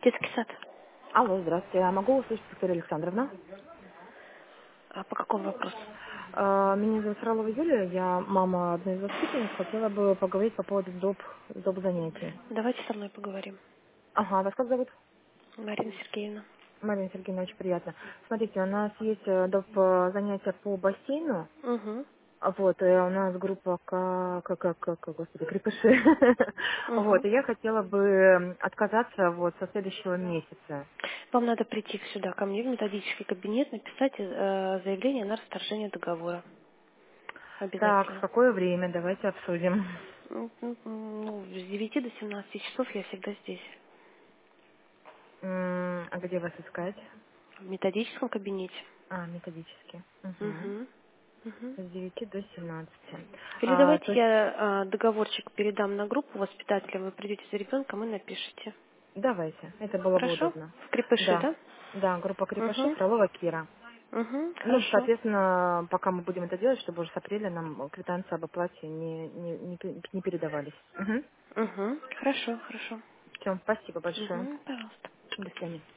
Детский сад. Алло, здравствуйте. Я могу услышать Виктория Александровна? А по какому вопросу? Меня зовут Фролова Юлия, я мама одной из воспитанниц. Хотела бы поговорить по поводу доп. Занятий. Давайте со мной поговорим. Ага, вас как зовут? Марина Сергеевна. Марина Сергеевна, очень приятно. Смотрите, у нас есть доп. Занятия по бассейну. Угу. Вот, и у нас группа господи, крепыши. Вот, Угу. и я хотела бы отказаться вот со следующего месяца. Вам надо прийти сюда ко мне в методический кабинет, написать заявление на расторжение договора. Так, в Обязательно. какое время? Давайте обсудим. Ну, с 9 до 17 часов я всегда здесь. А где вас искать? В методическом кабинете. Методически. Угу. Угу. Угу. С 9 до 17. Или давайте То есть, я договорчик передам на группу воспитателя, вы придете за ребенком и напишите. давайте, это было бы Хорошо? удобно. В крепыши, Да, да? да, группа крепышей Угу. Фролова Кира. Угу. Ну, Хорошо. соответственно, пока мы будем это делать, чтобы уже с апреля нам квитанции об оплате не передавались. Угу. Угу. Хорошо, хорошо. Все, спасибо большое. Угу. Пожалуйста. До свидания.